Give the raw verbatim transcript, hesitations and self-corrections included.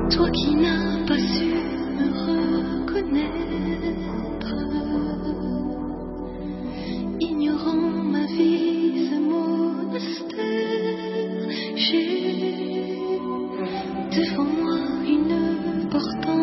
Toi qui n'as pas su me reconnaître, ignorant ma vie, ce monastère, j'ai devant moi une porte